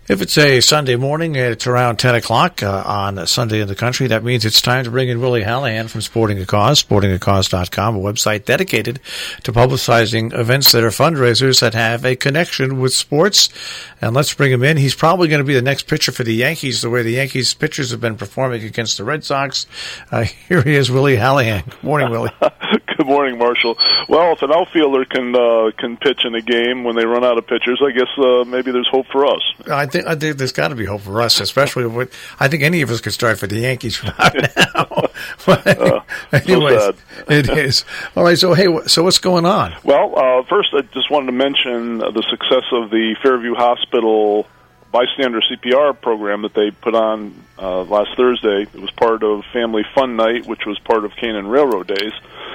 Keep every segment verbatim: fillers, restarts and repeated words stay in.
If it's a Sunday morning, it's around ten o'clock uh, on a Sunday in the country. That means it's time to bring in Willie Hallahan from Sporting a Cause, sporting a cause dot com, a website dedicated to publicizing events that are fundraisers that have a connection with sports. And let's bring him in. He's probably going to be the next pitcher for the Yankees, the way the Yankees pitchers have been performing against the Red Sox. Uh, here he is, Willie Hallahan. Good morning, Willie. Good morning, Marshall. Well, if an outfielder can uh, can pitch in a game when they run out of pitchers, I guess uh, maybe there's hope for us. I think I think there's got to be hope for us, especially with. I think any of us could start for the Yankees from now. But uh, anyways, so sad. It is. All right. So hey, so what's going on? Well, uh, first I just wanted to mention the success of the Fairview Hospital bystander C P R program that they put on uh, last Thursday. It was part of Family Fun Night, which was part of Canaan Railroad Days.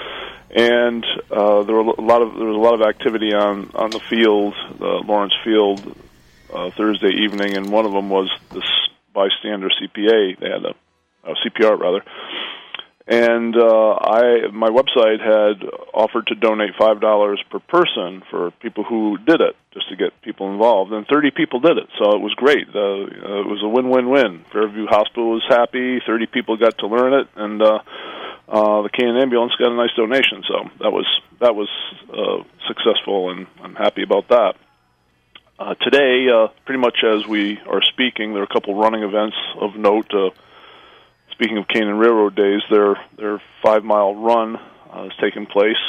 And uh, there were a lot of there was a lot of activity on, on the field, uh, Lawrence Field, uh, Thursday evening, and one of them was this bystander C P A. They had a, a C P R rather, and uh, I my website had offered to donate five dollars per person for people who did it, just to get people involved, and thirty people did it, so it was great. Uh, uh, it was a win-win-win. Fairview Hospital was happy, thirty people got to learn it, and uh, Uh, the Canaan Ambulance got a nice donation, so that was that was uh, successful, and I'm happy about that. Uh, today, uh, pretty much as we are speaking, there are a couple running events of note. Uh, speaking of Canaan Railroad Days, their their five mile run uh, is taking place.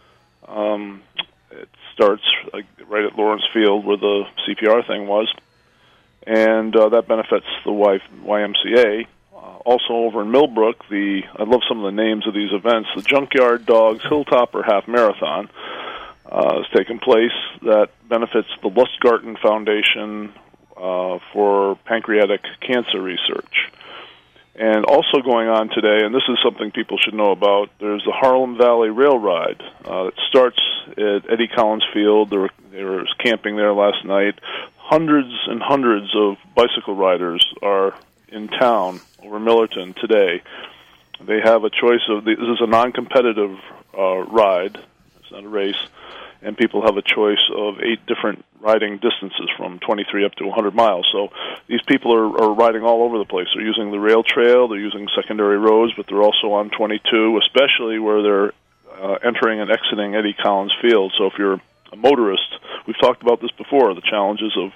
Um, it starts uh, right at Lawrence Field, where the C P R thing was, and uh, that benefits the y- Y M C A. Also over in Millbrook, the I love some of the names of these events. The Junkyard Dogs Hilltopper Half Marathon uh, is taking place. That benefits the Lustgarten Foundation uh, for pancreatic cancer research. And also going on today, and this is something people should know about, there's the Harlem Valley Rail Ride. Uh, it starts at Eddie Collins Field. There were, there was camping there last night. Hundreds and hundreds of bicycle riders are in town over Millerton today. They have a choice of, this is a non-competitive uh, ride, it's not a race, and people have a choice of eight different riding distances from twenty-three up to one hundred miles. So these people are, are riding all over the place. They're using the rail trail, they're using secondary roads, but they're also on twenty-two, especially where they're uh, entering and exiting Eddie Collins Field. So if you're a motorist, we've talked about this before, the challenges of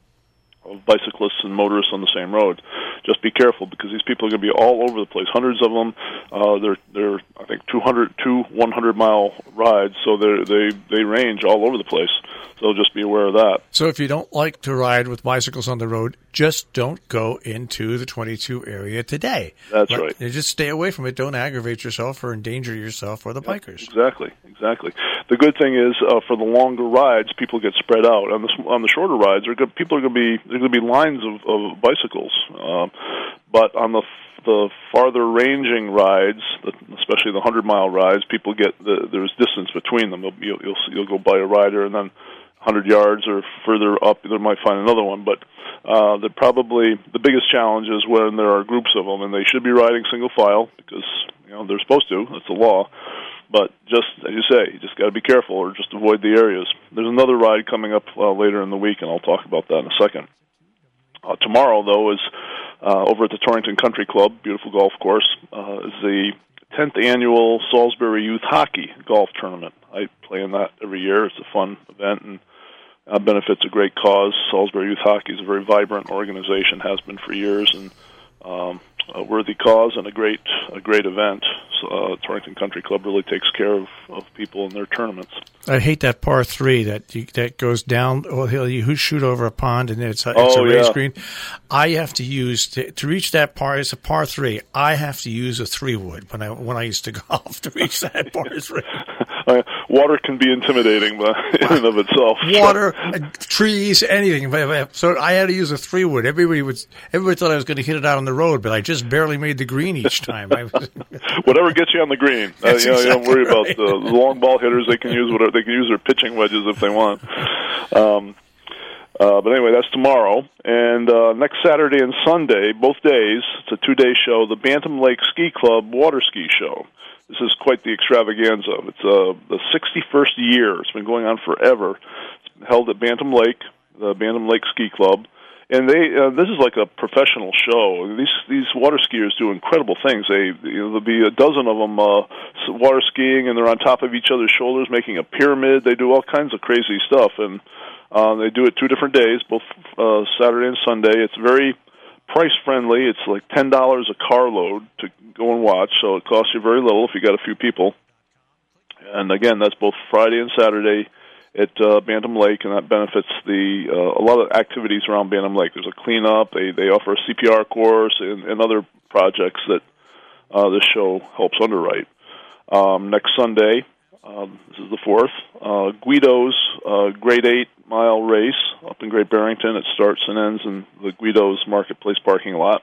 of bicyclists and motorists on the same road. Just be careful, because these people are going to be all over the place. Hundreds of them. Uh, they're they're I think two hundred, two one hundred mile rides, so they they they range all over the place. So just be aware of that. So if you don't like to ride with bicycles on the road, just don't go into the twenty-two area today. That's Let, right. Just stay away from it. Don't aggravate yourself or endanger yourself or the Yep, bikers. Exactly, exactly. The good thing is, uh, for the longer rides, people get spread out. On the on the shorter rides, are good, people are going to be there's going to be lines of, of bicycles. Um, but on the the farther ranging rides, especially the hundred mile rides, people get the, there's distance between them. You'll, you'll you'll go by a rider, and then hundred yards or further up, they might find another one. But uh, they're probably the biggest challenge is when there are groups of them, and they should be riding single file, because you know they're supposed to. That's the law. But just, as you say, you just got to be careful, or just avoid the areas. There's another ride coming up uh, later in the week, and I'll talk about that in a second. Uh, tomorrow, though, is uh, over at the Torrington Country Club, beautiful golf course, uh, is the tenth annual Salisbury Youth Hockey Golf Tournament. I play in that every year. It's a fun event, and uh, benefits a great cause. Salisbury Youth Hockey is a very vibrant organization, has been for years, and um, a worthy cause and a great a great event. So, uh, Torrington Country Club really takes care of, of people in their tournaments. I hate that par three that you, that goes down. Oh, you shoot over a pond and it's a, it's oh, a raised yeah. green. I have to use to, to reach that par. It's a par three. I have to use a three wood when I when I used to golf to reach that par three. Uh, water can be intimidating, but in and of itself. Water, uh, trees, anything. So I had to use a three wood. Everybody was everybody thought I was going to hit it out on the road, but I just barely made the green each time. I was, whatever gets you on the green. Uh, you know, exactly you don't worry right. about the, the long ball hitters. They can use whatever. They can use their pitching wedges if they want. Um, uh, but anyway, that's tomorrow. And uh, next Saturday and Sunday, both days, it's a two-day show, the Bantam Lake Ski Club Water Ski Show. This is quite the extravaganza. It's uh, the sixty-first year. It's been going on forever. It's held at Bantam Lake, the Bantam Lake Ski Club. And they uh, this is like a professional show. These these water skiers do incredible things. They you know, there'll be a dozen of them uh, water skiing, and they're on top of each other's shoulders, making a pyramid. They do all kinds of crazy stuff, and uh, they do it two different days, both uh, Saturday and Sunday. It's very price friendly. It's like ten dollars a carload to go and watch, so it costs you very little if you got a few people. And again, that's both Friday and Saturday at uh, Bantam Lake, and that benefits the uh, a lot of activities around Bantam Lake. There's a cleanup. They they offer a C P R course and, and other projects that uh, this show helps underwrite. Um, next Sunday, um, this is the fourth, uh, Guido's uh, Grade eight mile race up in Great Barrington. It starts and ends in the Guido's Marketplace parking lot.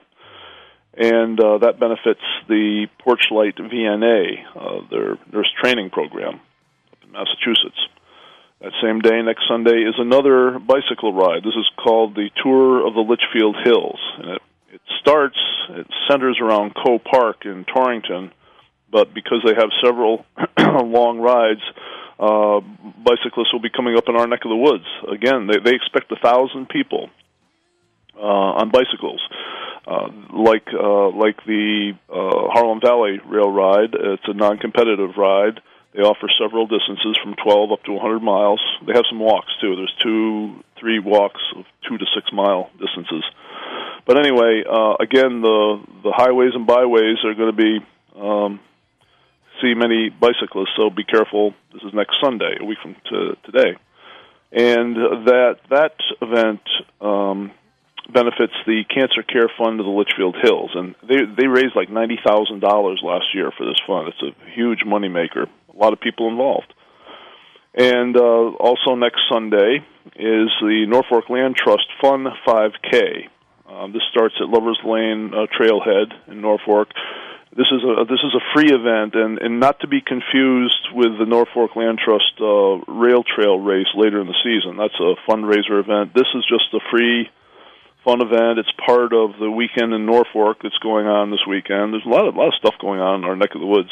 And uh, that benefits the Porchlight V N A, uh, their nurse training program up in Massachusetts. That same day, next Sunday, is another bicycle ride. This is called the Tour of the Litchfield Hills. And it, it starts, it centers around Coe Park in Torrington, but because they have several long rides, uh, bicyclists will be coming up in our neck of the woods. Again, they, they expect a thousand people uh, on bicycles. Uh, like uh, like the uh, Harlem Valley Rail Ride, it's a non-competitive ride. They offer several distances from twelve up to one hundred miles. They have some walks, too. There's two, three walks of two to six mile distances. But anyway, uh, again, the the highways and byways are going to be um, see many bicyclists, so be careful. This is next Sunday, a week from t- today. And that that event um, benefits the Cancer Care Fund of the Litchfield Hills. And they they raised like ninety thousand dollars last year for this fund. It's a huge moneymaker. A lot of people involved. And uh, also next Sunday is the Norfolk Land Trust Fun five K. Um, this starts at Lover's Lane uh, Trailhead in Norfolk. This is a this is a free event, and, and not to be confused with the Norfolk Land Trust uh, Rail Trail race later in the season. That's a fundraiser event. This is just a free, fun event. It's part of the weekend in Norfolk that's going on this weekend. There's a lot of a lot of stuff going on in our neck of the woods.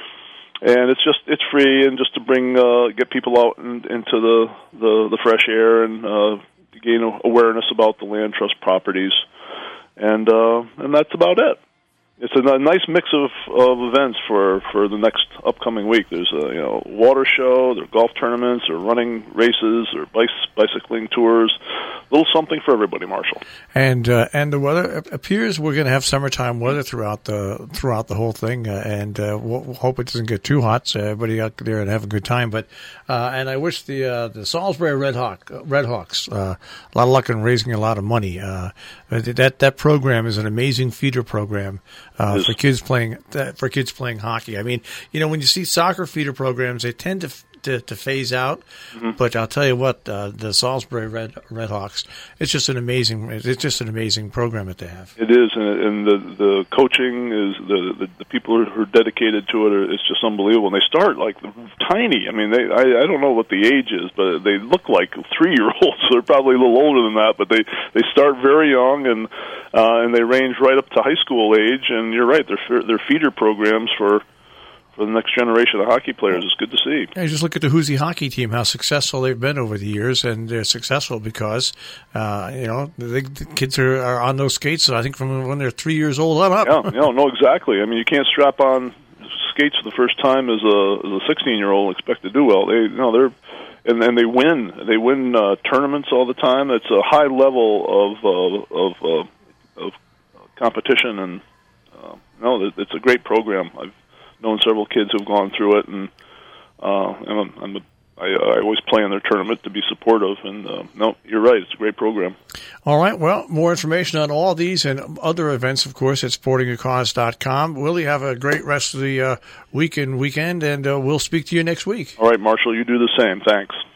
And it's just it's free, and just to bring uh, get people out and, into the, the the fresh air and uh, to gain awareness about the land trust properties, and uh, and that's about it. It's a nice mix of, of events for, for the next upcoming week. There's a you know water show, there are golf tournaments, there are running races, there are bice, bicycling tours. A little something for everybody, Marshall. And uh, and the weather appears we're going to have summertime weather throughout the throughout the whole thing, uh, and uh, we'll hope it doesn't get too hot, so everybody out there and have a good time. But uh, and I wish the uh, the Salisbury Red Hawk Red Hawks uh, a lot of luck in raising a lot of money. Uh, that that program is an amazing feeder program. Uh, for kids playing for kids playing hockey. I mean, you know, when you see soccer feeder programs, they tend to to, to phase out. Mm-hmm. But I'll tell you what, uh, the Salisbury Red Redhawks, it's just an amazing, it's just an amazing program that they have. It is, and, and the the coaching is the the, the people who are dedicated to it. Are, it's just unbelievable. And they start like tiny. I mean, they I, I don't know what the age is, but they look like three year olds. So they're probably a little older than that, but they they start very young and. Uh, and they range right up to high school age, and you're right, they're they're feeder programs for for the next generation of hockey players. It's good to see. Yeah, just look at the Hoosier hockey team, how successful they've been over the years, and they're successful because uh, you know the, the kids are, are on those skates. I think from when they're three years old on up. Yeah, no, no, exactly. I mean, you can't strap on skates for the first time as a as a sixteen year old and expect to do well. They, you know, they're and and they win. They win uh, tournaments all the time. It's a high level of uh, of uh, of competition, and uh, no, it's a great program. I've known several kids who've gone through it, and uh, I'm, I'm a, I, I always play in their tournament to be supportive. And uh, no, you're right, it's a great program. All right, well, more information on all these and other events, of course, at sporting a cause dot com. Willie, have a great rest of the uh, week and weekend, and uh, we'll speak to you next week. All right, Marshall, you do the same. Thanks.